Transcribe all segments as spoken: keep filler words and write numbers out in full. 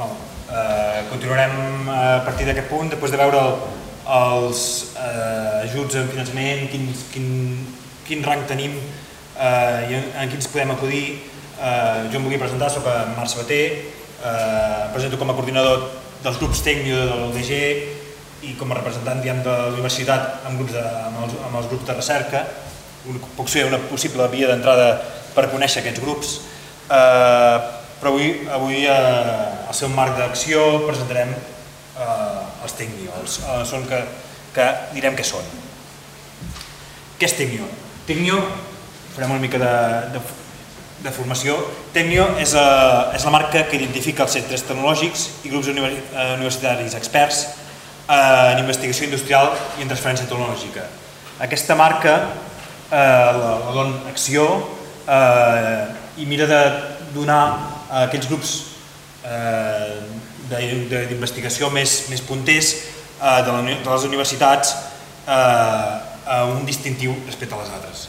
Continuarem a partir d'aquest punt, després de veure els ajuts en finançament, quin rang tenim i en quins podem acudir. Jo em volia presentar, soc en Marc Sabater, em presento com a coordinador dels grups Tecnio de l'U D G i com a representant de la universitat amb els grups de recerca. Puc ser una possible via d'entrada per conèixer aquests grups, però avui al seu marc d'acció presentarem els Tecnio, que direm què són. Què és Tecnio? Tecnio, farem una mica de formació. Tecnio és la marca que identifica els centres tecnològics i grups universitaris experts en investigació industrial i en transferència tecnològica. Aquesta marca la dona acció i mira de donar a aquells grups d'investigació més punters de les universitats un distintiu respecte a les altres.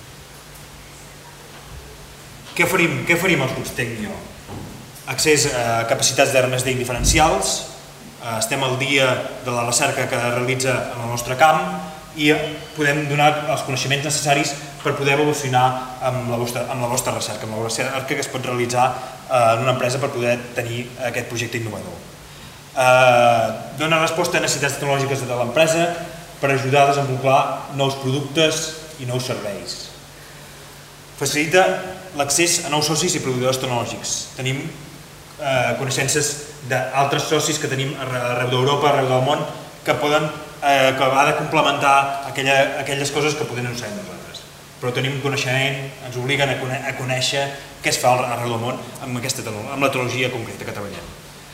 Què oferim als grups Tecnio? Accés a capacitats d'R més D indiferencials, estem al dia de la recerca que realitza en el nostre camp i podem donar els coneixements necessaris per poder evolucionar amb la vostra recerca, amb la recerca que es pot realitzar en una empresa per poder tenir aquest projecte innovador. Dona resposta a necessitats tecnològiques de l'empresa per ajudar a desenvolupar nous productes i nous serveis. Facilita l'accés a nous socis i proveïdors tecnològics. Tenim coneixences d'altres socis que tenim arreu d'Europa, arreu del món, que poden acabar de complementar aquelles coses que poden no ser nosaltres. Però tenim coneixement, ens obliguen a conèixer què es fa arreu del món amb la tecnologia concreta que treballem.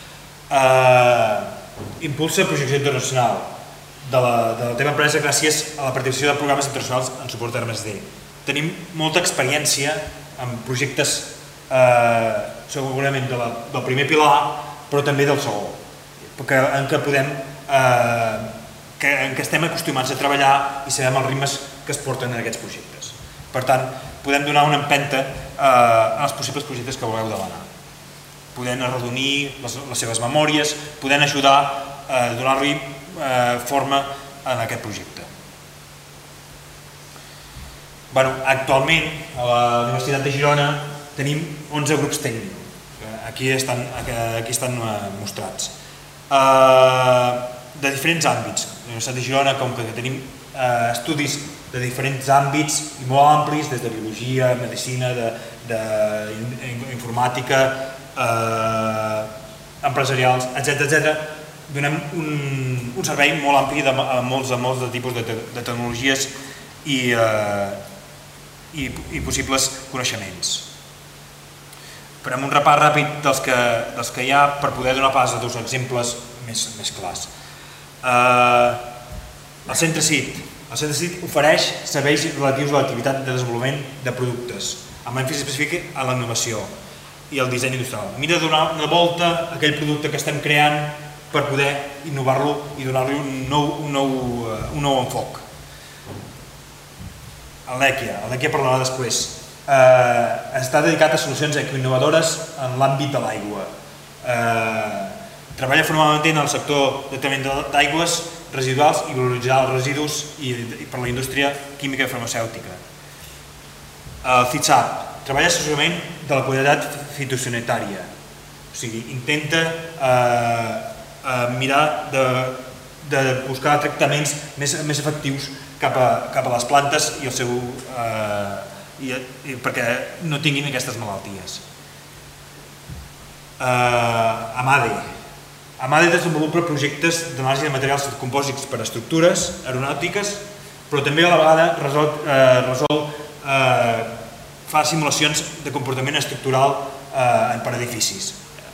Impulsa projecció internacional de la teva empresa gràcies a la participació de programes internacionals en suport a R més D. Tenim molta experiència en projectes segurament del primer pilar, però també del segon, en què podem en què estem acostumats a treballar i sabem els ritmes que es porten en aquests projectes. Per tant, podem donar una empenta als possibles projectes que vulgueu demanar. Podem arrodonir les seves memòries, podem ajudar a donar-li forma en aquest projecte. Actualment, a la Universitat de Girona tenim onze grups Tecnio. Aquí estan mostrats. De diferents àmbits. A la Universitat de Girona, com que tenim estudis de diferents àmbits i molt amplis, des de biologia, medicina, d'informàtica, empresarials, etcètera, donem un servei molt ampli a molts tipus de tecnologies i possibles coneixements. Farem un repàs ràpid dels que hi ha per poder donar pas a dos exemples més clars. El Centre C I T. El Centre C I T ofereix serveis relatius a l'activitat de desenvolupament de productes, amb èmfasi específic a la innovació i el disseny industrial. Mira de donar una volta a aquell producte que estem creant per poder innovar-lo i donar-li un nou enfoc. El Lèquia. El Lèquia parlarà després. Està dedicat a solucions ecoinnovadores en l'àmbit de l'aigua. Treballa formalment en el sector de tractament d'aigües residuals i valoritzar els residus per a la indústria química i farmacèutica. El C I T S A P treballa assessorament de la qualitat fitosanitària, o sigui, intenta mirar de buscar tractaments més efectius cap a les plantes i el seu perquè no tinguin aquestes malalties. AMADE. AMADE desenvolupa projectes d'anàlisi de materials compòsits per a estructures aeronàutiques, però també a la vegada resol fa simulacions de comportament estructural per a edificis.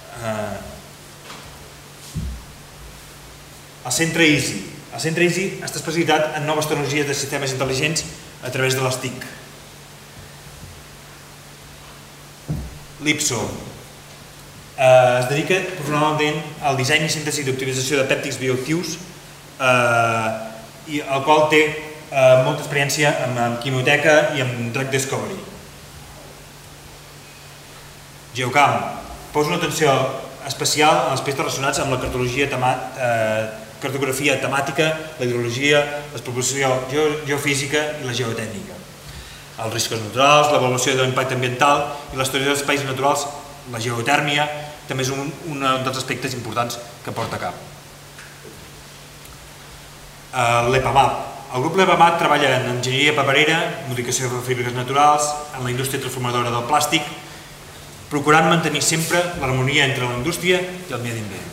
El Centre EASY. El Centre EASY està especialitzat en noves tecnologies de sistemes intel·ligents a través de les T I C. L'IPSO es dedica professionalment al disseny i síntesi d'optimització de pèptids bioactius, el qual té molta experiència en quimioteca i en drug discovery. Geocamp posa una atenció especial en aspectes relacionats amb la cartografia temàtica, la hidrologia, l'exploració geofísica i la geotècnica, els riscos naturals, l'avaluació de l'impacte ambiental i l'estudi dels espais naturals, la geotèrmia, també és un dels aspectes importants que porta a cap. L'EPAMAP. El grup l'EPAMAP treballa en enginyeria paperera, modificació de fibres naturals, en la indústria transformadora del plàstic, procurant mantenir sempre l'harmonia entre la indústria i el medi ambient.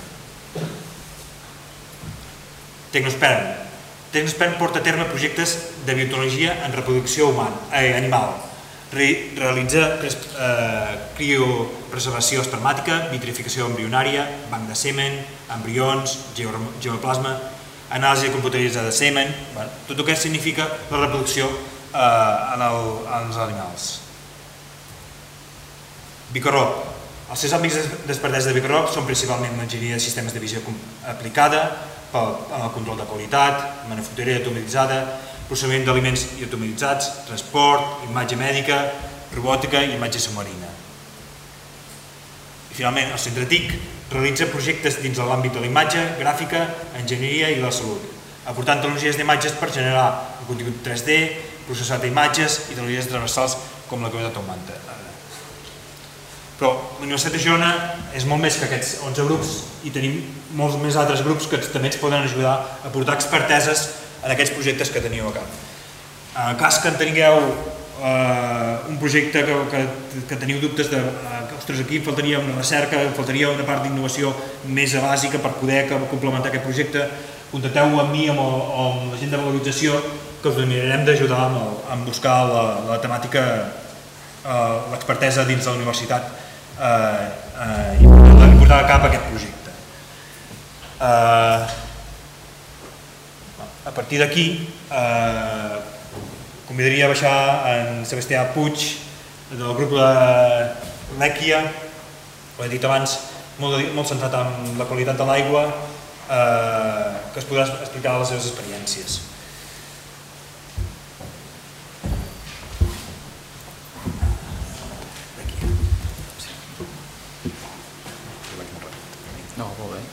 Tecnosperm. Tecnosperm porta a terme projectes de biotecnologia en reproducció animal. Realitza criopreservació espermàtica, vitrificació embrionària, banc de semen, embrions, geoplasma, anàlisi computeritzada de semen, tot el que significa la reproducció en els animals. Bicorrop. Els seus àmbits d'expertesa de Bicorrop són principalment l'enginyeria de sistemes de visió aplicada, el control de qualitat, manufactura automatitzada, processament d'aliments i automatitzats, transport, imatge mèdica, robòtica i imatge submarina. I finalment, el Centre TIC realitza projectes dins de l'àmbit de la imatge, gràfica, enginyeria i la salut, aportant tecnologies d'imatges per generar el contingut tres D, processat d'imatges i tecnologies transversals com la realitat augmentada. Però la Universitat de Girona és molt més que aquests onze grups i tenim molts més altres grups que també ens poden ajudar a aportar experteses en aquests projectes que teniu a cap. En cas que en tingueu un projecte que teniu dubtes de que ostres, aquí faltaria una recerca, faltaria una part d'innovació més bàsica per poder complementar aquest projecte, contacteu amb mi o amb la gent de valorització que us mirarem d'ajudar a buscar la temàtica, l'expertesa dins de la universitat i portar a cap aquest projecte. A partir d'aquí convidaria a baixar en Sebastià Puig del grup de l'Èquia, ho he dit abans, molt centrat en la qualitat de l'aigua, que es podrà explicar les seves experiències. No, molt bé.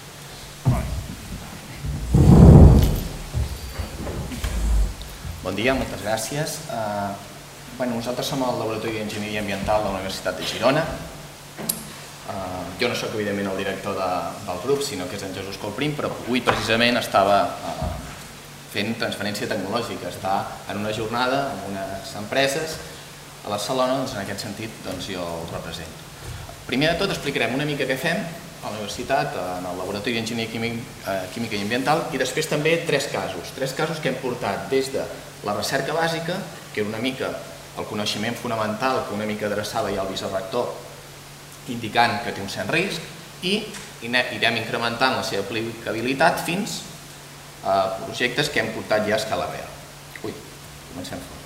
Bon dia, moltes gràcies. Nosaltres som el Laboratori d'Enginyeria Ambiental de la Universitat de Girona. Jo no soc, evidentment, el director del grup, sinó que és en Jesús Colprim, però avui precisament estava fent transferència tecnològica. Està en una jornada amb unes empreses a Barcelona, doncs en aquest sentit jo els represento. Primer de tot explicarem una mica què fem a la universitat, en el Laboratori d'Enginyeria Química i Ambiental, i després també tres casos. Tres casos que hem portat des de la recerca bàsica, que era una mica el coneixement fonamental que una mica adreçava ja el vicerector, indicant que té un cert risc, i irem incrementant la seva aplicabilitat fins a projectes que hem portat ja a escala real. Ui, comencem fort.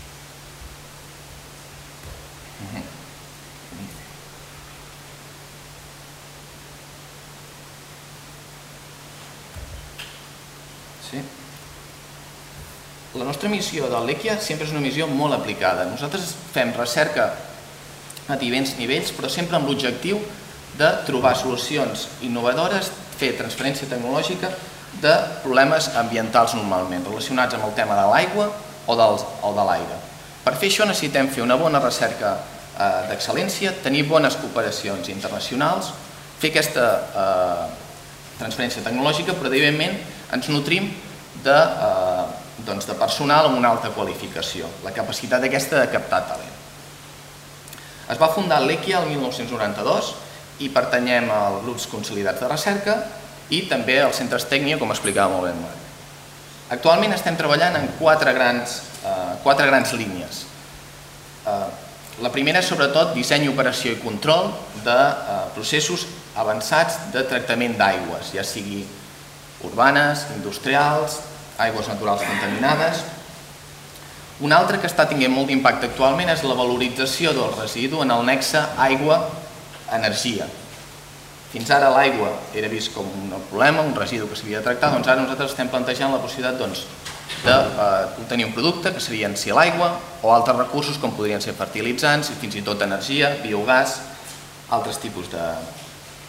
Sí. La nostra missió de l'Èquia sempre és una missió molt aplicada. Nosaltres fem recerca a diferents nivells, però sempre amb l'objectiu de trobar solucions innovadores, fer transferència tecnològica de problemes ambientals normalment, relacionats amb el tema de l'aigua o de l'aire. Per fer això necessitem fer una bona recerca d'excel·lència, tenir bones cooperacions internacionals, fer aquesta transferència tecnològica, però evidentment ens nutrim de personal amb una alta qualificació, la capacitat aquesta de captar talent. Es va fundar l'Èquia el mil nou-cents noranta-dos i pertanyem als grups consolidats de recerca i també als centres tècnics, com explicava molt bé en Marc. Actualment estem treballant en quatre grans línies. La primera és sobretot disseny, operació i control de processos avançats de tractament d'aigües, ja sigui urbanes, industrials, aigües naturals contaminades. Un altre que està tenint molt d'impacte actualment és la valorització del residu en el nexe aigua-energia. Fins ara l'aigua era vist com un problema, un residu que s'havia de tractar, doncs ara nosaltres estem plantejant la possibilitat d'obtenir un producte que seria en si l'aigua o altres recursos com podrien ser fertilitzants i fins i tot energia, biogàs, altres tipus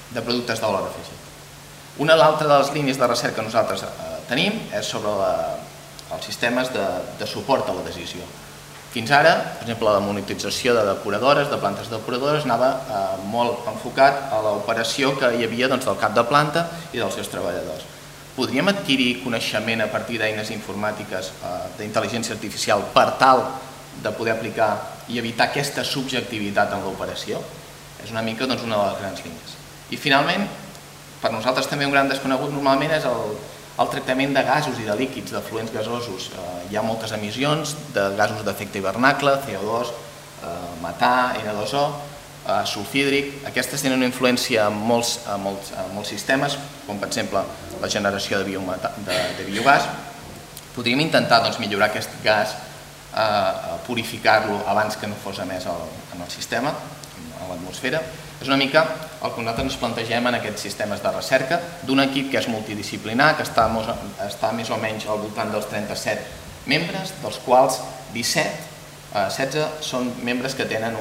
de productes de valor afegit. Una altra de les línies de recerca que nosaltres tenim és sobre els sistemes de suport a la decisió. Fins ara, per exemple, la monetització de depuradores, de plantes depuradores, anava molt enfocat a l'operació que hi havia del cap de planta i dels seus treballadors. Podríem adquirir coneixement a partir d'eines informàtiques d'intel·ligència artificial per tal de poder aplicar i evitar aquesta subjectivitat en l'operació? És una mica una de les grans línies. I finalment, per nosaltres també un gran desconegut normalment és el tractament de gasos i de líquids, de fluents gasosos. Hi ha moltes emissions de gasos d'efecte hivernacle, C O dos, metà, N dos O, sulfídric. Aquestes tenen una influència en molts sistemes, com per exemple la generació de biogàs. Podríem intentar millorar aquest gas, purificar-lo abans que no fos emès en el sistema, a l'atmosfera. És una mica el que nosaltres ens plantegem en aquests sistemes de recerca d'un equip que és multidisciplinar, que està més o menys al voltant dels trenta-set membres, dels quals disset, setze són membres que tenen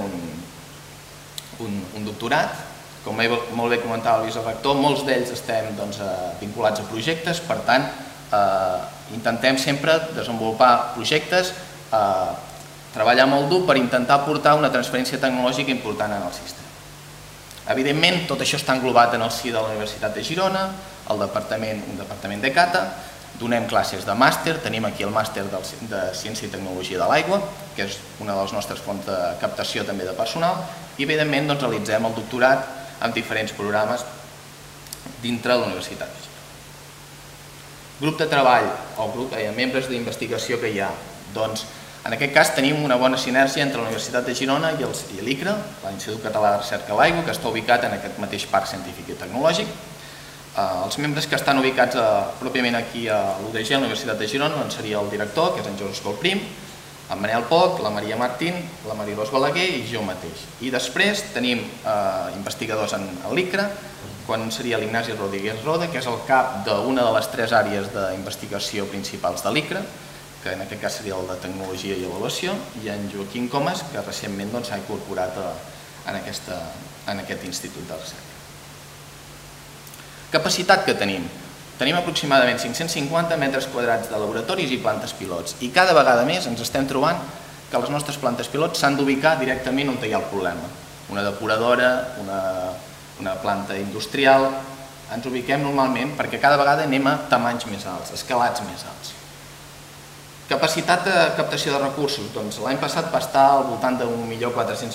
un doctorat. Com molt bé comentava el vicerector, molts d'ells estem vinculats a projectes, per tant, intentem sempre desenvolupar projectes, treballar molt dur per intentar aportar una transferència tecnològica important en el sistema. Evidentment, tot això està englobat en el si de la Universitat de Girona, un departament de Cata, donem classes de màster, tenim aquí el màster de Ciència i Tecnologia de l'Aigua, que és una de les nostres fonts de captació també de personal, i evidentment realitzem el doctorat amb diferents programes dintre de la Universitat de Girona. Grup de treball o grup de membres d'investigació que hi ha, doncs en aquest cas tenim una bona sinergia entre la Universitat de Girona i l'I C R A, l'Institut Català de Recerca a l'Aigua, que està ubicat en aquest mateix parc científic i tecnològic. Els membres que estan ubicats pròpiament aquí a l'U D G, a la Universitat de Girona, seria el director, que és en Jesús Colprim, en Manel Poch, la Maria Martín, la Marilós Balaguer i jo mateix. I després tenim investigadors en l'I C R A, quan seria l'Ignasi Rodríguez Roda, que és el cap d'una de les tres àrees d'investigació principals de l'I C R A, que en aquest cas seria el de Tecnologia i Avaluació, i en Joaquim Comas, que recentment s'ha incorporat en aquest institut de recerca. Capacitat que tenim. Tenim aproximadament cinc-cents cinquanta metres quadrats de laboratoris i plantes pilots, i cada vegada més ens estem trobant que les nostres plantes pilots s'han d'ubicar directament on hi ha el problema. Una depuradora, una planta industrial, ens ubiquem normalment perquè cada vegada anem a tamanys més alts, escalats més alts. Capacitat de captació de recursos. L'any passat va estar al voltant d'un milió quatre-cents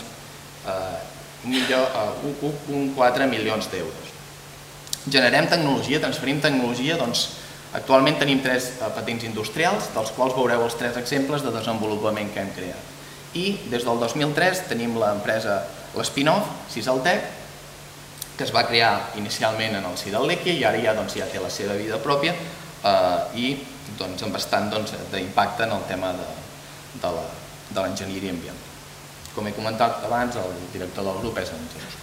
coma quatre milions d'euros. Generem tecnologia, transferim tecnologia, actualment tenim tres patents industrials, dels quals veureu els tres exemples de desenvolupament que hem creat. I des del dos mil tres tenim l'empresa, l'Spin-off, Sisaltec, que es va crear inicialment en el si del Lèquia i ara ja té la seva vida pròpia i amb bastant d'impacte en el tema de l'enginyeria ambiental. Com he comentat abans, el director del grup és en Jesús.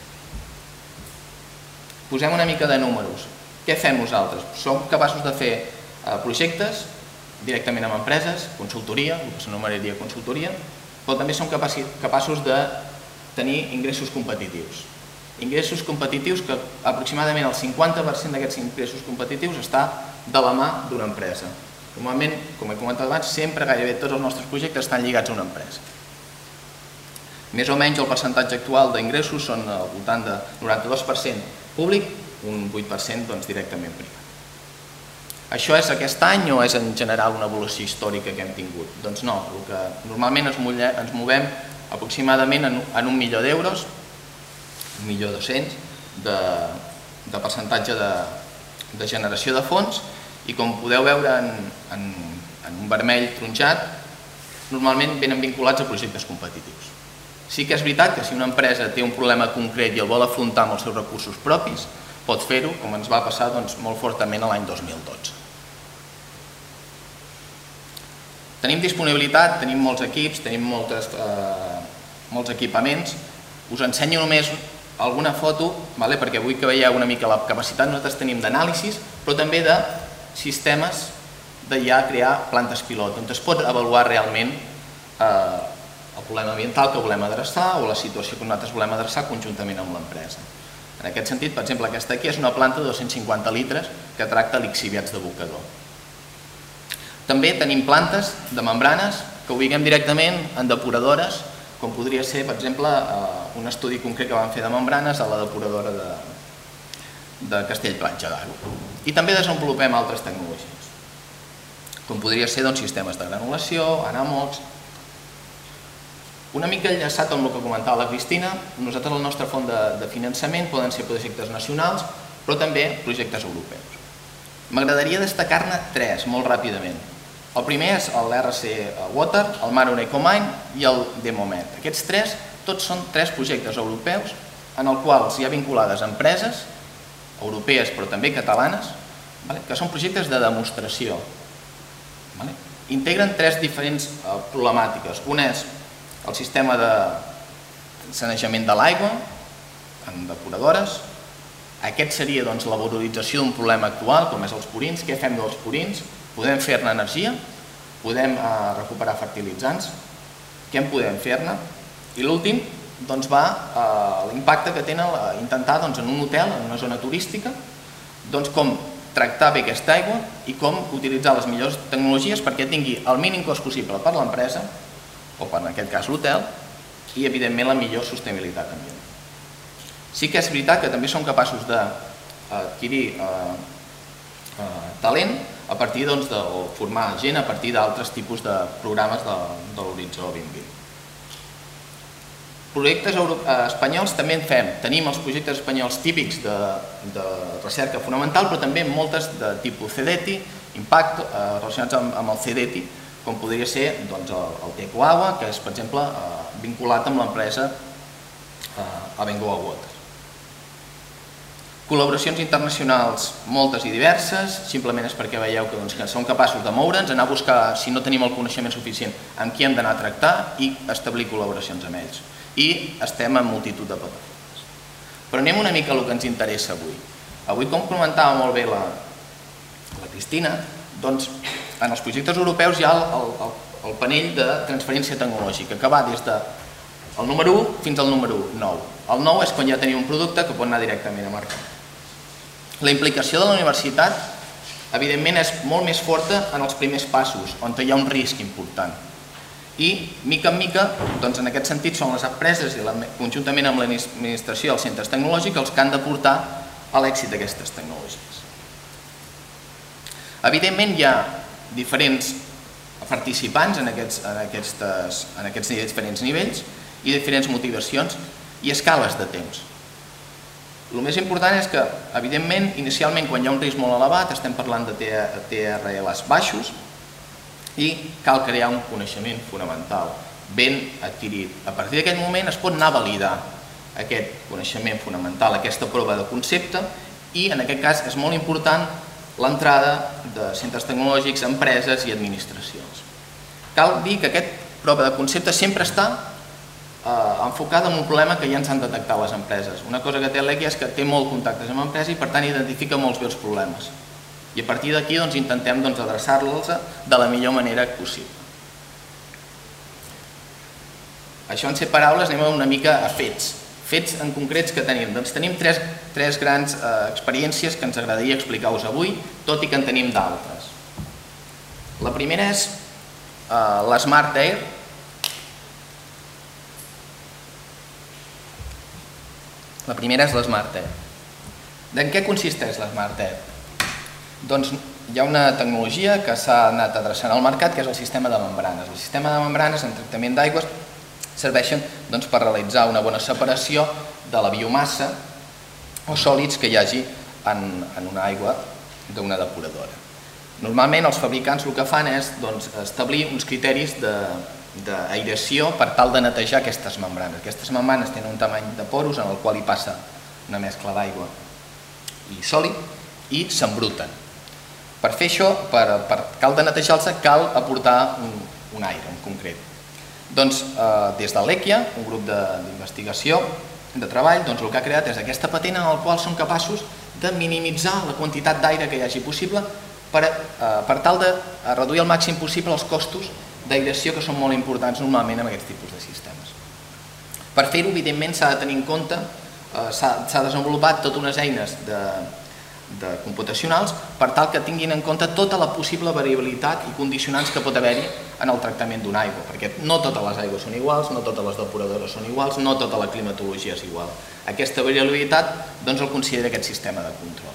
Posem una mica de números. Què fem nosaltres? Som capaços de fer projectes directament amb empreses, consultoria, el que s'anomenaria consultoria, però també som capaços de tenir ingressos competitius. Ingressos competitius que aproximadament el cinquanta per cent d'aquests ingressos competitius està de la mà d'una empresa. Normalment, com he comentat abans, sempre gairebé tots els nostres projectes estan lligats a una empresa. Més o menys el percentatge actual d'ingressos són al voltant de noranta-dos per cent públic, un vuit per cent directament privat. Això és aquest any o és en general una evolució històrica que hem tingut? Doncs no, normalment ens movem aproximadament en un milió d'euros, un milió dos-cents de percentatge de generació de fons, i com podeu veure en un vermell tronxat, normalment venen vinculats a projectes competitius. Sí que és veritat que si una empresa té un problema concret i el vol afrontar amb els seus recursos propis, pot fer-ho, com ens va passar molt fortament l'any dos mil dotze. Tenim disponibilitat, tenim molts equips, tenim molts equipaments. Us ensenyo només alguna foto, perquè vull que veieu una mica la capacitat que nosaltres tenim d'anàlisis, però també de sistemes de ja crear plantes pilot, on es pot avaluar realment el problema ambiental que volem adreçar o la situació que nosaltres volem adreçar conjuntament amb l'empresa. En aquest sentit, per exemple, aquesta aquí és una planta de dos-cents cinquanta litres que tracta lixiviats d'abocador. També tenim plantes de membranes que ubiquem directament en depuradores, com podria ser, per exemple, un estudi concret que vam fer de membranes a la depuradora de Castellplatja d'Aro. I també desenvolupem altres tecnologies, com podria ser sistemes de granulació, anàmox. Una mica enllaçat amb el que comentava la Cristina, nosaltres la nostra font de finançament poden ser projectes nacionals, però també projectes europeus. M'agradaria destacar-ne tres, molt ràpidament. El primer és l'R C Water, el Maron Ecomine i el Demomed. Aquests tres, tots són tres projectes europeus en els quals hi ha vinculades empreses, europees però també catalanes, que són projectes de demostració. Integren tres diferents problemàtiques. Una és el sistema de sanejament de l'aigua en depuradores. Aquest seria la valorització d'un problema actual, com és els purins. Què fem dels purins? Podem fer-ne energia, podem recuperar fertilitzants. Què en podem fer-ne? I l'últim va l'impacte que tenen intentar en un hotel, en una zona turística, com tractar bé aquesta aigua i com utilitzar les millors tecnologies perquè tingui el mínim cost possible per a l'empresa, o per en aquest cas l'hotel, i evidentment la millor sostenibilitat ambiental. Sí que és veritat que també som capaços d'adquirir talent a partir de formar gent a partir d'altres tipus de programes de l'Horitzó vint vint. Projectes espanyols també en fem. Tenim els projectes espanyols típics de recerca fonamental, però també moltes de tipus C D T I, impacte, relacionats amb el C D T I, com podria ser el Tecoagua, que és, per exemple, vinculat amb l'empresa Abengoa Water. Col·laboracions internacionals moltes i diverses, simplement és perquè veieu que som capaços de moure'ns, anar a buscar, si no tenim el coneixement suficient, amb qui hem d'anar a tractar i establir col·laboracions amb ells. I estem en multitud de plataformes. Però anem una mica al que ens interessa avui. Avui, com comentava molt bé la Cristina, doncs en els projectes europeus hi ha el panell de transferència tecnològica, que va des del número u fins al número nou. El nou és quan ja tenim un producte que pot anar directament a mercat. La implicació de la universitat, evidentment, és molt més forta en els primers passos, on hi ha un risc important. I, mica en mica, en aquest sentit, són les empreses, conjuntament amb l'administració i els centres tecnològics, els que han de portar a l'èxit d'aquestes tecnologies. Evidentment, hi ha diferents participants en aquests diferents nivells i diferents motivacions i escales de temps. El més important és que, evidentment, inicialment, quan hi ha un risc molt elevat, estem parlant de T R Ls baixos i cal crear un coneixement fonamental, ben adquirit. A partir d'aquest moment es pot anar a validar aquest coneixement fonamental, aquesta prova de concepte, i en aquest cas és molt important l'entrada de centres tecnològics, empreses i administracions. Cal dir que aquesta prova de concepte sempre està enfocada en un problema que ja ens han detectat les empreses. Una cosa que té l'E Q I és que té molts contactes amb empreses i per tant identifica molts bé els problemes. I a partir d'aquí intentem adreçar-los de la millor manera possible. Això en set paraules anem una mica a fets. Fets en concrets que tenim. Doncs tenim tres grans experiències que ens agradaria explicar-vos avui, tot i que en tenim d'altres. La primera és l'Smart Air. La primera és l'Smart Air. En què consisteix l'Smart Air? Doncs hi ha una tecnologia que s'ha anat adreçant al mercat, que és el sistema de membranes. El sistema de membranes en tractament d'aigües serveixen per realitzar una bona separació de la biomassa o sòlids que hi hagi en una aigua d'una depuradora. Normalment els fabricants el que fan és establir uns criteris d'aeració per tal de netejar aquestes membranes. Aquestes membranes tenen un tamany de poros en el qual hi passa una mescla d'aigua i sòlid i s'embruten. Per fer això, per cal de netejar-se, cal aportar un aire en concret. Doncs des de l'E Q I A, un grup d'investigació, de treball, el que ha creat és aquesta patent en la qual són capaços de minimitzar la quantitat d'aire que hi hagi possible per tal de reduir al màxim possible els costos d'aeració que són molt importants normalment en aquests tipus de sistemes. Per fer-ho, evidentment, s'ha de tenir en compte s'ha desenvolupat totes unes eines de de computacionals per tal que tinguin en compte tota la possible variabilitat i condicionants que pot haver-hi en el tractament d'una aigua, perquè no totes les aigües són iguals, no totes les depuradores són iguals, no tota la climatologia és igual. Aquesta variabilitat doncs el considera aquest sistema de control.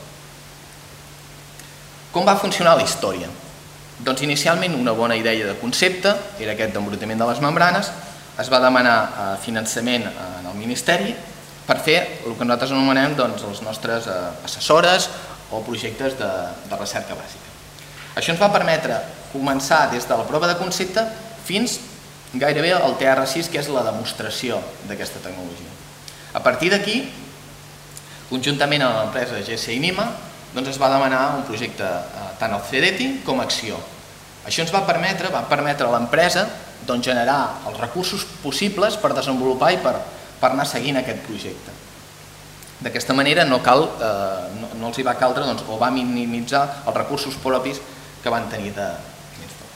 Com va funcionar la història? Doncs inicialment una bona idea de concepte era aquest d'embrutament de les membranes, es va demanar finançament en el Ministeri per fer el que nosaltres anomenem les nostres assessores o projectes de recerca bàsica. Això ens va permetre començar des de la prova de concepte fins gairebé al T R sis, que és la demostració d'aquesta tecnologia. A partir d'aquí, conjuntament amb l'empresa G S I Nima, es va demanar un projecte tant al C D T I com a Acció. Això ens va permetre a l'empresa generar els recursos possibles per desenvolupar i per per anar seguint aquest projecte. D'aquesta manera no els hi va caldre o va minimitzar els recursos propis que van tenir de l'instal·lar.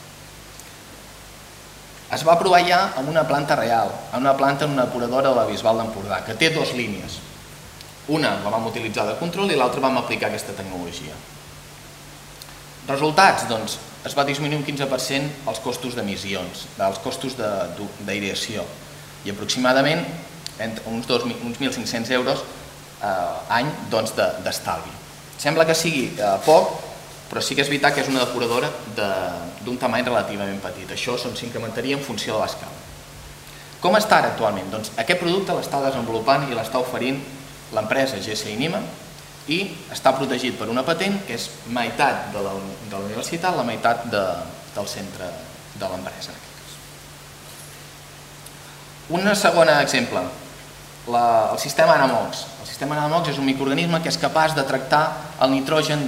Es va provar ja en una planta real, en una planta en una depuradora de la Bisbal d'Empordà, que té dues línies. Una la vam utilitzar de control i l'altra vam aplicar aquesta tecnologia. Resultats, doncs, es va disminuir un quinze per cent els costos d'emissions, els costos d'aireació, i aproximadament uns mil cinc-cents euros any d'estalvi. Sembla que sigui poc, però sí que és veritat que és una depuradora d'un tamany relativament petit. Això s'incrementaria en funció de l'escala. Com està ara actualment? Doncs aquest producte l'està desenvolupant i l'està oferint l'empresa G S I Nima i està protegit per una patent que és meitat de la universitat, la meitat del centre de l'empresa. Un segon exemple, el sistema Anamox. El sistema Anamox és un microorganisme que és capaç de tractar el nitrogen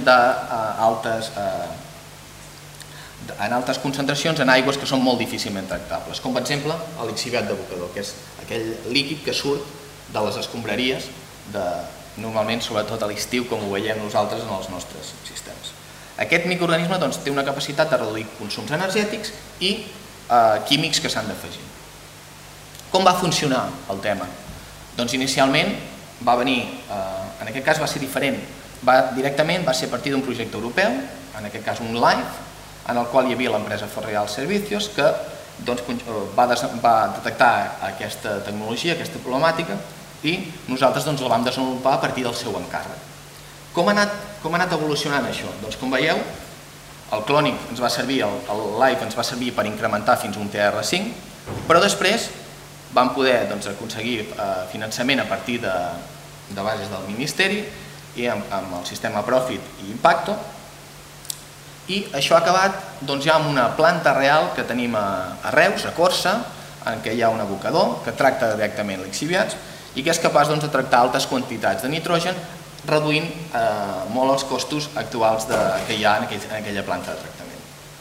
en altes concentracions en aigües que són molt difícilment tractables, com per exemple l'lixiviat d'abocador, que és aquell líquid que surt de les escombraries, normalment sobretot a l'estiu, com ho veiem nosaltres en els nostres sistemes. Aquest microorganisme té una capacitat de reduir consums energètics i químics que s'han d'afegir. Com va funcionar el tema? Doncs inicialment va venir, en aquest cas va ser diferent, directament va ser a partir d'un projecte europeu, en aquest cas un LIFE, en el qual hi havia l'empresa Ferreal Servicios que va detectar aquesta tecnologia, aquesta problemàtica, i nosaltres la vam desenvolupar a partir del seu encàrrec. Com ha anat evolucionant això? Doncs com veieu, el clònic ens va servir, el LIFE ens va servir per incrementar fins a un T R cinc, però després vam poder aconseguir finançament a partir de bases del Ministeri i amb el sistema Profit i Impacto, i això ha acabat ja amb una planta real que tenim a Reus, a Corsa, en què hi ha un abocador que tracta directament lixiviats i que és capaç de tractar altes quantitats de nitrogen, reduint molt els costos actuals que hi ha en aquella planta de tractament.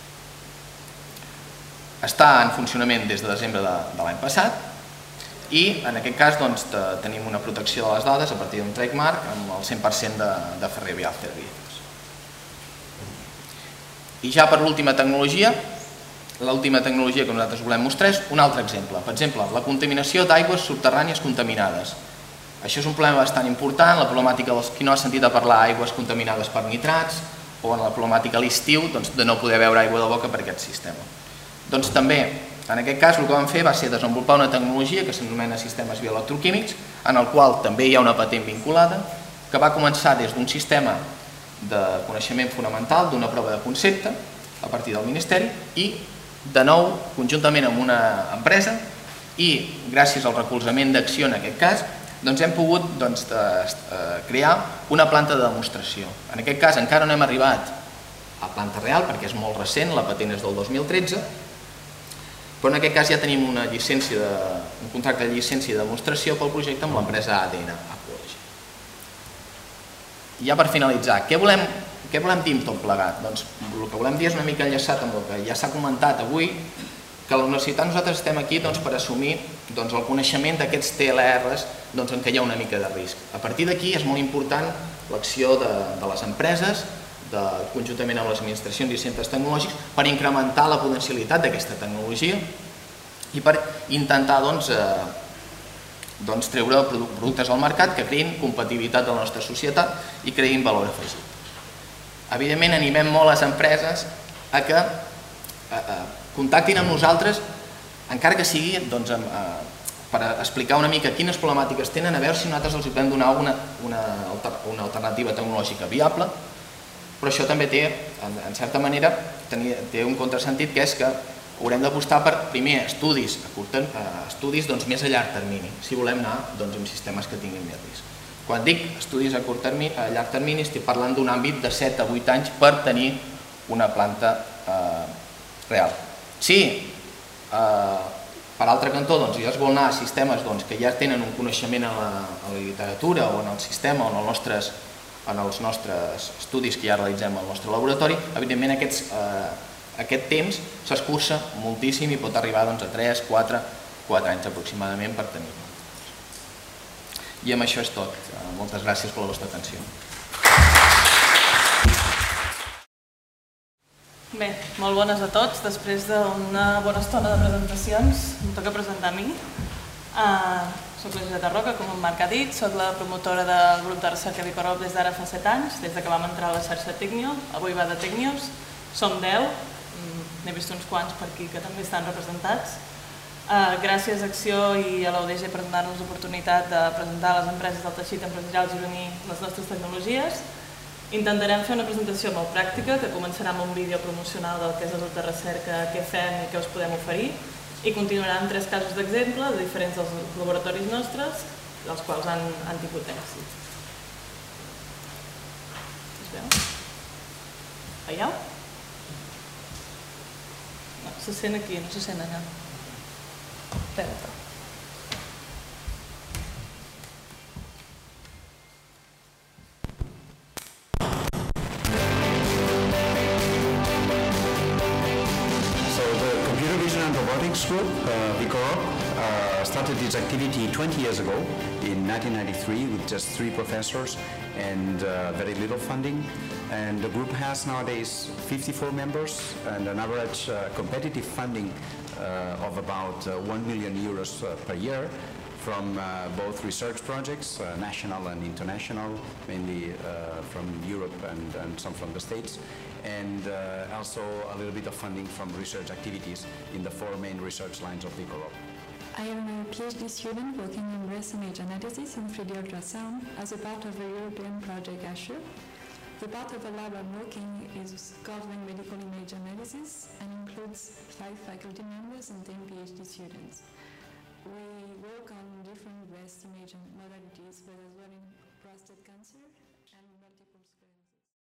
Està en funcionament des de desembre de l'any passat i en aquest cas tenim una protecció de les dades a partir d'un trademark amb el cent per cent de Ferrevial Servicios. I ja per l'última tecnologia, l'última tecnologia que nosaltres volem mostrar és un altre exemple. Per exemple, la contaminació d'aigües subterrànies contaminades. Això és un problema bastant important, la problemàtica dels qui no ha sentit a parlar d'aigües contaminades per nitrats o en la problemàtica a l'estiu de no poder beure aigua de boca per aquest sistema. Doncs també, en aquest cas, el que vam fer va ser desenvolupar una tecnologia que s'anomena sistemes bioelectroquímics, en el qual també hi ha una patent vinculada, que va començar des d'un sistema de coneixement fonamental, d'una prova de concepte, a partir del Ministeri, i, de nou, conjuntament amb una empresa, i gràcies al recolzament d'Acció en aquest cas, hem pogut crear una planta de demostració. En aquest cas encara no hem arribat a planta real, perquè és molt recent, la patent és del dos mil tretze, però en aquest cas ja tenim un contracte de llicència de demostració pel projecte amb l'empresa A D N. I ja per finalitzar, què volem dir amb tot plegat? Doncs el que volem dir és una mica enllaçat amb el que ja s'ha comentat avui, que a la universitat nosaltres estem aquí per assumir el coneixement d'aquests T L Rs en què hi ha una mica de risc. A partir d'aquí és molt important l'acció de les empreses, conjuntament amb les administracions i centres tecnològics, per incrementar la potencialitat d'aquesta tecnologia i per intentar doncs, treure productes al mercat que creïn compatibilitat a la nostra societat i creïn valor afegit. Evidentment, animem molt les empreses a que contactin amb nosaltres, encara que sigui per explicar una mica quines problemàtiques tenen, a veure si nosaltres els podem donar una alternativa tecnològica viable, però això també té, en certa manera, té un contrasentit, que és que haurem d'apostar per, primer, estudis més a llarg termini, si volem anar amb sistemes que tinguin més risc. Quan dic estudis a llarg termini, estic parlant d'un àmbit de set a vuit anys per tenir una planta real. Si, per altre cantó, ja es vol anar a sistemes que ja tenen un coneixement a la literatura o en el sistema o en els nostres estudis que ja realitzem al nostre laboratori, evidentment aquest temps s'escurça moltíssim i pot arribar a tres, quatre anys aproximadament per tenir-ho. I amb això és tot. Moltes gràcies per la vostra atenció. Bé, molt bones a tots. Després d'una bona estona de presentacions, em toca presentar a mi. Soc la Joseta Roca, com en Marc ha dit, soc la promotora del grup de recerca Bicorop des d'ara fa set anys, des que vam entrar a la xarxa Tecnio, avui va de Tecnios, som deu, n'he vist uns quants per aquí que també estan representats. Gràcies a Acció i a l'U D G per donar-nos l'oportunitat de presentar a les empreses del teixit empresarial gironí les nostres tecnologies. Intentarem fer una presentació molt pràctica, que començarà amb un vídeo promocional del que és el grup de recerca, què fem i què us podem oferir, i continuarà amb tres casos d'exemple de diferents dels laboratoris nostres, dels quals han tingut èxit. Es veu? Veieu? No, se sent aquí, no se sent allà. Espera't. Group, Bicorop, started its activity twenty years ago in nineteen ninety-three with just three professors and very little funding. And the group has nowadays fifty-four members and an average competitive funding of about one million euros per year from both research projects, national and international, mainly from Europe and some from the States, and uh, also a little bit of funding from research activities in the four main research lines of Bicorop. I am a PhD student working in breast image analysis and three D ultrasound as a part of the European project ASHURE. The part of the lab I'm working is covering medical image analysis and includes five faculty members and ten PhD students. We work on different breast image modalities, but as well in prostate cancer and multiple sclerosis.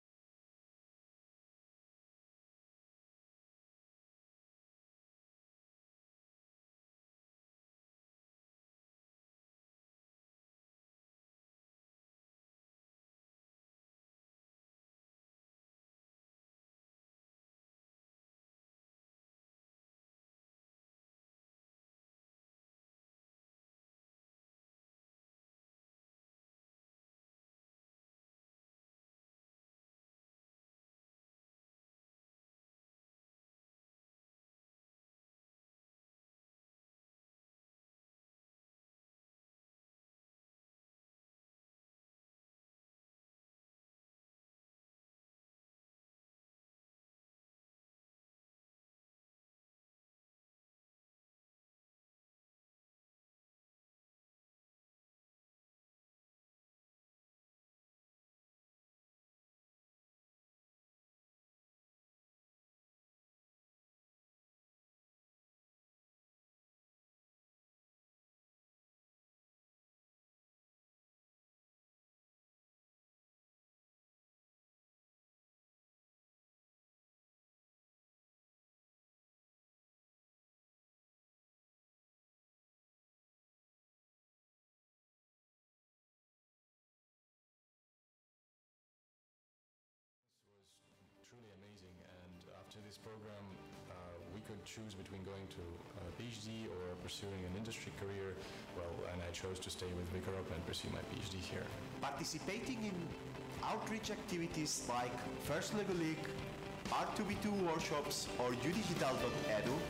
Truly amazing, and after this program uh, we could choose between going to a PhD or pursuing an industry career, well, and I chose to stay with Bicorop and pursue my PhD here. Participating in outreach activities like First Lego League, R two B two workshops or U Digital dot edu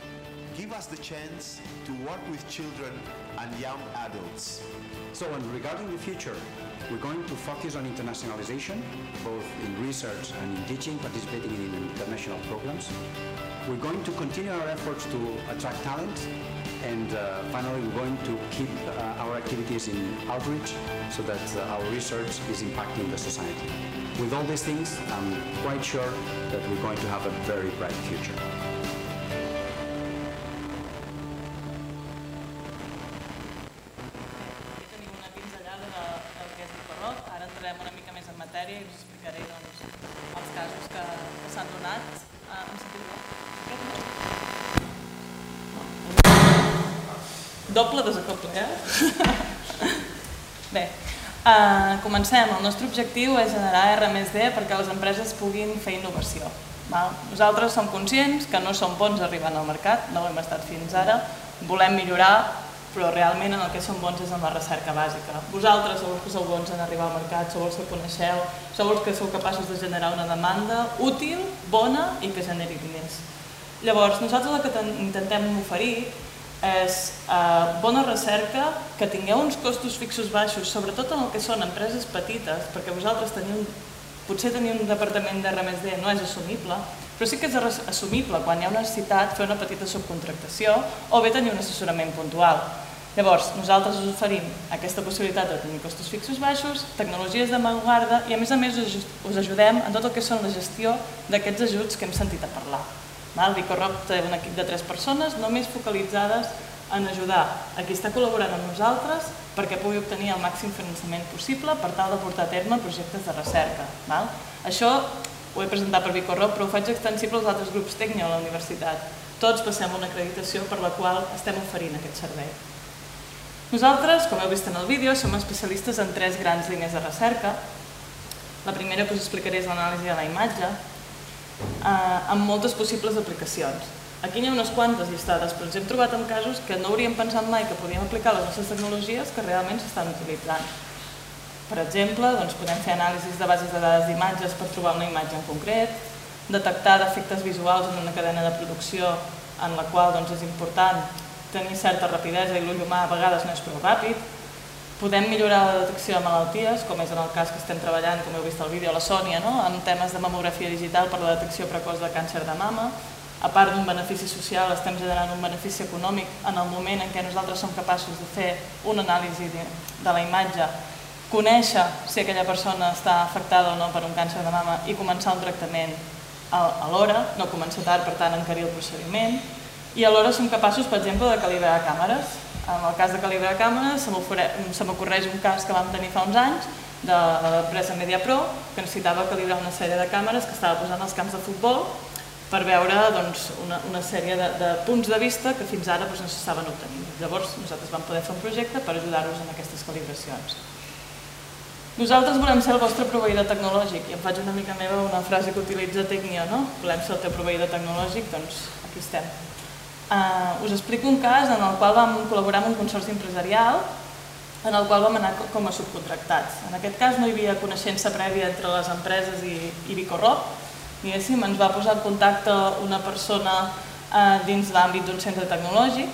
give us the chance to work with children and young adults. So, and regarding the future, we're going to focus on internationalization, both in research and in teaching, participating in international programs. We're going to continue our efforts to attract talent, and uh, finally we're going to keep uh, our activities in outreach so that uh, our research is impacting the society. With all these things, I'm quite sure that we're going to have a very bright future. Tenim una pinzellada del que és Bicorroc. Ara entrarem una mica més en matèria i us explicaré doncs, els casos que s'han donat. Ah, em sentiu bé? Doble desacoble, eh? Bé, uh, comencem. El nostre objectiu és generar R més D perquè les empreses puguin fer innovació. Val? Nosaltres som conscients que no som bons arribant al mercat, no ho hem estat fins ara, volem millorar, però realment en el que som bons és en la recerca bàsica. Vosaltres sou els que sou bons en arribar al mercat, sou els que coneixeu, sou els que sou capaços de generar una demanda útil, bona i que generi diners. Llavors, nosaltres el que intentem oferir és eh, bona recerca, que tingueu uns costos fixos baixos, sobretot en el que són empreses petites, perquè vosaltres teniu, potser tenir un departament d'R més D no és assumible, però sí que és assumible quan hi ha una necessitat fer una petita subcontractació o bé tenir un assessorament puntual. Llavors, nosaltres us oferim aquesta possibilitat de tenir costos fixos baixos, tecnologies d'avantguarda i a més a més us ajudem en tot el que són la gestió d'aquests ajuts que hem sentit a parlar. El Bicorroc té un equip de tres persones només focalitzades en ajudar a qui està col·laborant amb nosaltres perquè pugui obtenir el màxim finançament possible per tal de portar a terme projectes de recerca. Això ho he presentat per Bicorroc, però ho faig extensible als altres grups tècnics a la universitat. Tots passem una acreditació per la qual estem oferint aquest servei. Nosaltres, com heu vist en el vídeo, som especialistes en tres grans línies de recerca. La primera que us explicaré és l'anàlisi de la imatge, amb moltes possibles aplicacions. Aquí n'hi ha unes quantes llistades, però ens hem trobat en casos que no hauríem pensat mai que podíem aplicar les nostres tecnologies que realment s'estan utilitzant. Per exemple, podem fer anàlisis de bases de dades d'imatges per trobar una imatge en concret, detectar defectes visuals en una cadena de producció en la qual és important tenir certa rapidesa i l'ull humà a vegades no és prou ràpid. Podem millorar la detecció de malalties, com és en el cas que estem treballant, com heu vist al vídeo, a la Sònia, amb temes de mamografia digital per la detecció precoç de càncer de mama. A part d'un benefici social, estem generant un benefici econòmic en el moment en què nosaltres som capaços de fer una anàlisi de la imatge, conèixer si aquella persona està afectada o no per un càncer de mama i començar un tractament a l'hora, no començar tard, per tant, encarir el procediment. I alhora som capaços, per exemple, de calibrar càmeres. En el cas de calibrar càmeres, se m'ocorreix un cas que vam tenir fa uns anys de l'empresa MediaPro, que necessitava calibrar una sèrie de càmeres que estava posant als camps de futbol per veure una sèrie de punts de vista que fins ara no s'estaven obtenint. Llavors, nosaltres vam poder fer un projecte per ajudar-los en aquestes calibracions. Nosaltres volem ser el vostre proveïdor tecnològic, i em faig una mica meva una frase que utilitza Tecnio, no? Volem ser el teu proveïdor tecnològic, doncs aquí estem. Us explico un cas en el qual vam col·laborar amb un consorci empresarial en el qual vam anar com a subcontractats. En aquest cas no hi havia coneixença prèvia entre les empreses i Bicorroc. Diguéssim, ens va posar en contacte una persona dins l'àmbit d'un centre tecnològic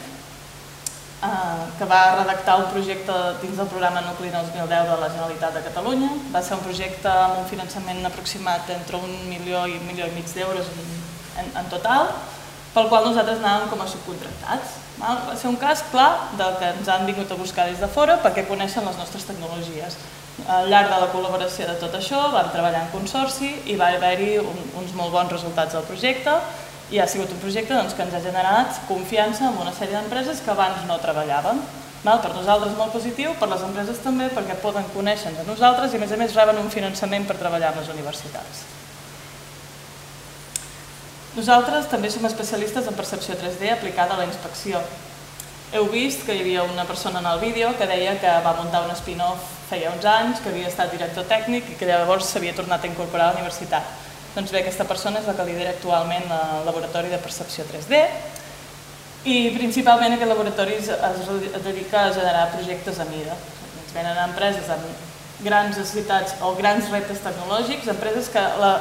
que va redactar un projecte dins del programa Nucli dos mil deu de la Generalitat de Catalunya. Va ser un projecte amb un finançament aproximat entre un milió i un milió i mig d'euros en total, pel qual nosaltres anàvem com a subcontractats. Va ser un cas clar del que ens han vingut a buscar des de fora perquè coneixen les nostres tecnologies. Al llarg de la col·laboració de tot això vam treballar en consorci i va haver-hi uns molt bons resultats del projecte i ha sigut un projecte que ens ha generat confiança en una sèrie d'empreses que abans no treballaven. Per nosaltres molt positiu, per les empreses també, perquè poden conèixer de nosaltres i a més a més reben un finançament per treballar amb les universitats. Nosaltres també som especialistes en percepció tres D aplicada a la inspecció. Heu vist que hi havia una persona en el vídeo que deia que va muntar un spin-off feia uns anys, que havia estat director tècnic i que llavors s'havia tornat a incorporar a la universitat. Doncs bé, aquesta persona és la que lidera actualment el laboratori de percepció tres D i principalment aquest laboratori es dedica a generar projectes a mida. Ens venen empreses amb grans necessitats o grans reptes tecnològics, empreses que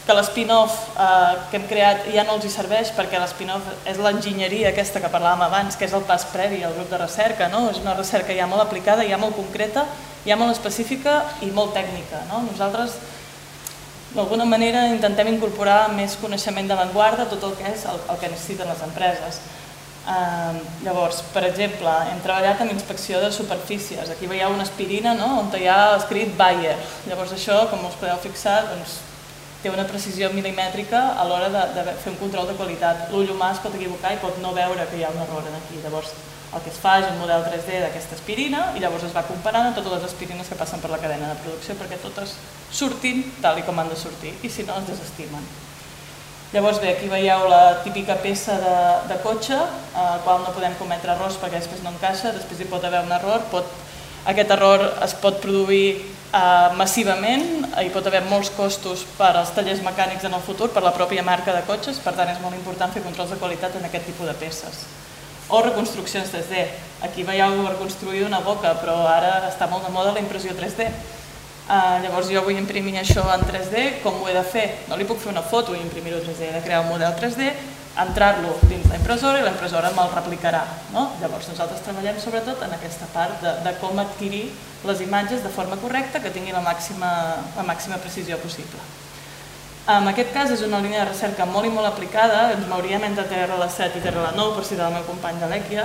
que l'spin-off que hem creat ja no els hi serveix perquè l'spin-off és l'enginyeria aquesta que parlàvem abans, que és el pas previ al grup de recerca, no? És una recerca ja molt aplicada, ja molt concreta, ja molt específica i molt tècnica, no? Nosaltres d'alguna manera intentem incorporar més coneixement d'avantguarda, tot el que és el, el que necessiten les empreses. Uh, llavors, per exemple, hem treballat en inspecció de superfícies. Aquí veieu una aspirina, no? On hi ha escrit Bayer. Llavors això, com us podeu fixar, doncs, té una precisió milimètrica a l'hora de, de fer un control de qualitat. L'ull humà es pot equivocar i pot no veure que hi ha un error aquí. Llavors, el que es fa és un model tres D d'aquesta aspirina i llavors es va comparant amb totes les aspirines que passen per la cadena de producció perquè totes surtin tal i com han de sortir i si no es desestimen. Llavors bé, aquí veieu la típica peça de, de cotxe, al qual no podem cometre errors perquè després no encaixa, després hi pot haver un error, pot, aquest error es pot produir eh, massivament, hi pot haver molts costos per als tallers mecànics en el futur, per la pròpia marca de cotxes, per tant és molt important fer controls de qualitat en aquest tipus de peces. O reconstruccions tres D. Aquí veieu reconstruir una boca, però ara està molt de moda la impressió tres D. Uh, llavors jo vull imprimir això en tres D, com ho he de fer? No li puc fer una foto i imprimir-ho en tres D, he de crear un model tres D, entrar-lo dins la impressora i la impressora me'l replicarà. No? Llavors nosaltres treballem sobretot en aquesta part de, de com adquirir les imatges de forma correcta que tingui la màxima, la màxima precisió possible. En aquest cas és una línia de recerca molt i molt aplicada, ens mouríem entre T R L set i T R L nou, per citar el meu company de l'Èquia.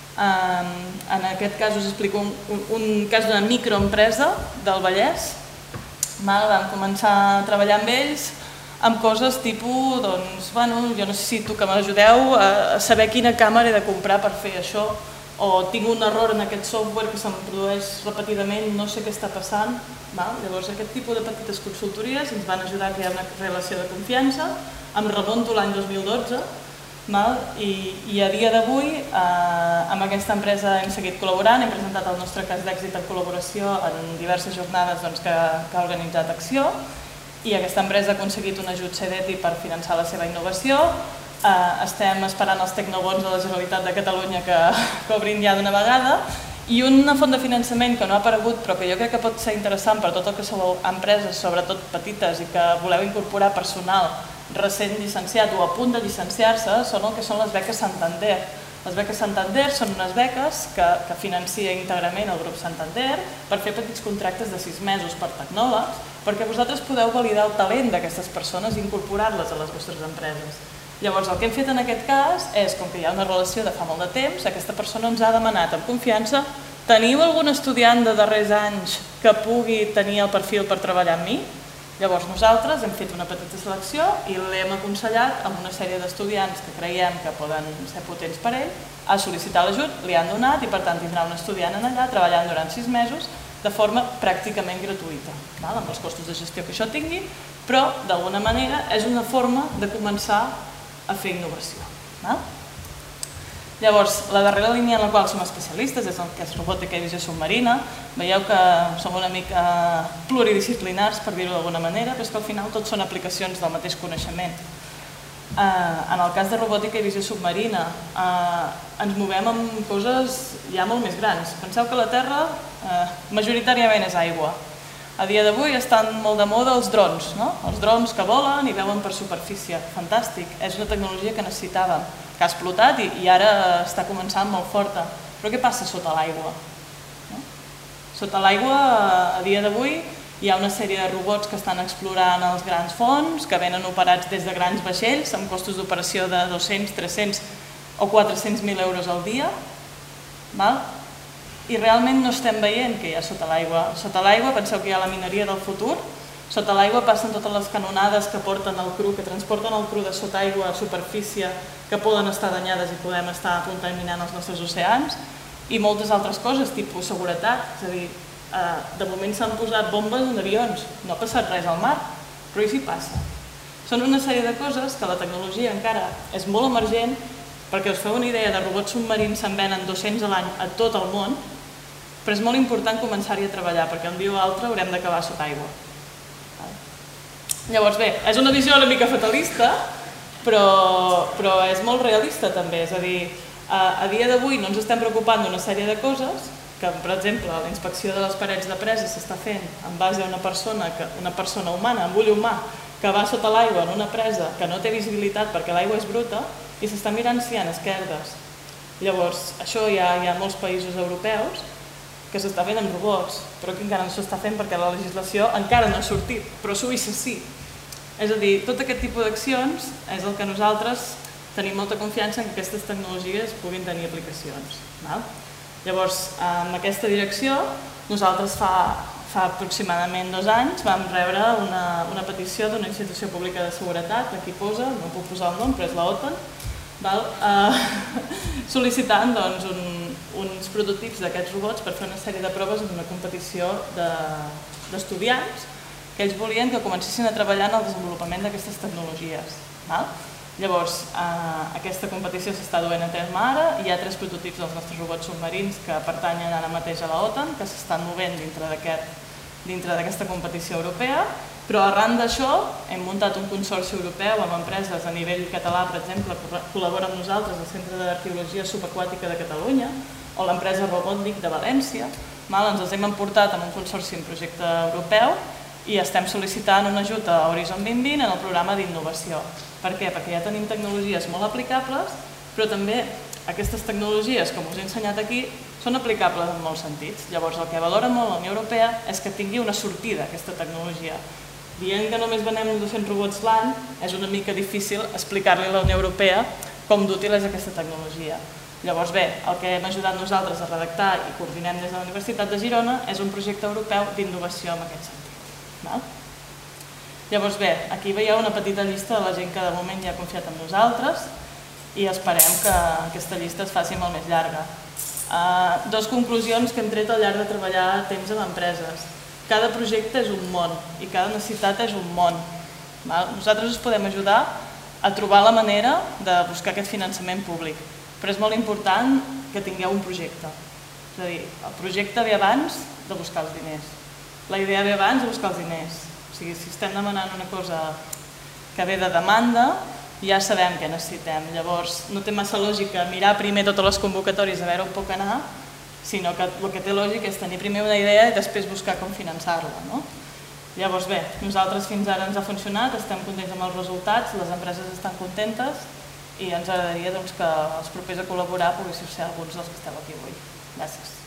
En aquest cas us explico un, un, un cas d'una microempresa del Vallès. Vam començar a treballar amb ells amb coses tipus, doncs, bueno, jo necessito que m'ajudeu a saber quina càmera he de comprar per fer això, o tinc un error en aquest software que se'm produeix repetidament, no sé què està passant. Llavors aquest tipus de petites consultories ens van ajudar a crear una relació de confiança. Em remunto l'any dos mil dotze i a dia d'avui amb aquesta empresa hem seguit col·laborant, hem presentat el nostre cas d'èxit en col·laboració en diverses jornades que ha organitzat Acció i aquesta empresa ha aconseguit un ajut CEDETI per finançar la seva innovació. Estem esperant els tecnobons de la Generalitat de Catalunya que obrin ja d'una vegada i una font de finançament que no ha aparegut però que jo crec que pot ser interessant per tot el que sou empreses, sobretot petites i que voleu incorporar personal recent llicenciat o a punt de llicenciar-se, són el que són les beques Santander. Les beques Santander són unes beques que, que financia íntegrament el grup Santander per fer petits contractes de sis mesos per tecnòlegs perquè vosaltres podeu validar el talent d'aquestes persones i incorporar-les a les vostres empreses. Llavors, el que hem fet en aquest cas és, com que hi ha una relació de fa molt de temps, aquesta persona ens ha demanat amb confiança: teniu algun estudiant de darrers anys que pugui tenir el perfil per treballar amb mi? Llavors nosaltres hem fet una petita selecció i l'hem aconsellat amb una sèrie d'estudiants que creiem que poden ser potents per ell a sol·licitar l'ajut, li han donat i per tant tindrà un estudiant allà treballant durant sis mesos de forma pràcticament gratuïta, amb els costos de gestió que això tingui, però d'alguna manera és una forma de començar a fer innovació. Llavors, la darrera línia en la qual som especialistes és el que és robòtica i visió submarina. Veieu que som una mica pluridisciplinars, per dir-ho d'alguna manera, però és que al final tot són aplicacions del mateix coneixement. En el cas de robòtica i visió submarina ens movem amb coses ja molt més grans. Penseu que la Terra majoritàriament és aigua. A dia d'avui estan molt de moda els drons, els drons que volen i veuen per superfície. Fantàstic, és una tecnologia que necessitàvem, que ha explotat i ara està començant molt forta. Però què passa sota l'aigua? Sota l'aigua, a dia d'avui, hi ha una sèrie de robots que estan explorant els grans fons, que venen operats des de grans vaixells, amb costos d'operació de dos-cents, tres-cents o quatre-cents mil euros al dia. I realment no estem veient què hi ha sota l'aigua. Sota l'aigua, penseu que hi ha la mineria del futur, sota l'aigua passen totes les canonades que porten el cru, que transporten el cru de sota aigua a superfície, que poden estar danyades i podem estar contaminant els nostres oceans, i moltes altres coses, tipus seguretat, és a dir, de moment s'han posat bombes en avions, no ha passat res al mar, però i si passa? Són una sèrie de coses que la tecnologia encara és molt emergent, perquè us feu una idea, de robots submarins se'n venen dos-cents a l'any a tot el món, però és molt important començar-hi a treballar, perquè un dia o altre haurem d'acabar sota aigua. Llavors bé, és una visió una mica fatalista, però és molt realista també, és a dir, a dia d'avui no ens estem preocupant d'una sèrie de coses, que per exemple la inspecció de les parets de presa s'està fent en base a una persona, una persona humana, amb ull humà, que va sota l'aigua en una presa que no té visibilitat perquè l'aigua és bruta i s'està mirant si hi ha esquerdes. Llavors, això hi ha, hi ha molts països europeus que s'està fent amb robots, però que encara no s'està fent perquè la legislació encara no ha sortit, però a Suïssa sí. És a dir, tot aquest tipus d'accions és el que nosaltres tenim molta confiança en que aquestes tecnologies puguin tenir aplicacions. Llavors, en aquesta direcció, nosaltres fa, fa aproximadament dos anys vam rebre una, una petició d'una institució pública de seguretat, aquí posa, no puc posar el nom, però és l'OTAN, val? Eh, sol·licitant doncs, un, uns prototips d'aquests robots per fer una sèrie de proves en una competició d'estudiants de, que ells volien que comencessin a treballar en el desenvolupament d'aquestes tecnologies. Val? Llavors, eh, aquesta competició s'està duent a terme ara, hi ha tres prototips dels nostres robots submarins que pertanyen ara mateix a la OTAN, que s'estan movent dintre d'aquesta competició europea, però arran d'això hem muntat un consorci europeu amb empreses a nivell català, per exemple, col·labora amb nosaltres el Centre d'Arqueologia Subaquàtica de Catalunya o l'empresa Robotnik de València. Ens els hem emportat en un consorci en projecte europeu i estem sol·licitant un ajut a Horizon vint vint en el programa d'innovació. Per què? Perquè ja tenim tecnologies molt aplicables, però també aquestes tecnologies, com us he ensenyat aquí, són aplicables en molts sentits. Llavors, el que valora molt la Unió Europea és que tingui una sortida aquesta tecnologia. Dient que només venem dos-cents robots l'any, és una mica difícil explicar-li a la Unió Europea com d'útil és aquesta tecnologia. Llavors, bé, el que hem ajudat nosaltres a redactar i coordinem des de la Universitat de Girona és un projecte europeu d'innovació en aquest sentit. Llavors bé, aquí veieu una petita llista de la gent que de moment ja ha confiat en nosaltres i esperem que aquesta llista es faci molt més llarga. Dos conclusions que hem tret al llarg de treballar temps amb empreses. Cada projecte és un món i cada necessitat és un món. Nosaltres us podem ajudar a trobar la manera de buscar aquest finançament públic, però és molt important que tingueu un projecte. És a dir, el projecte ve abans de buscar els diners. La idea ve abans de buscar els diners. O sigui, si estem demanant una cosa que ve de demanda, ja sabem què necessitem. Llavors, no té massa lògica mirar primer totes les convocatòries a veure on puc anar, sinó que el que té lògica és tenir primer una idea i després buscar com finançar-la. Llavors, bé, nosaltres fins ara ens ha funcionat, estem contents amb els resultats, les empreses estan contentes i ens agradaria que els propers a col·laborar poguéssiu ser alguns dels que esteu aquí avui. Gràcies.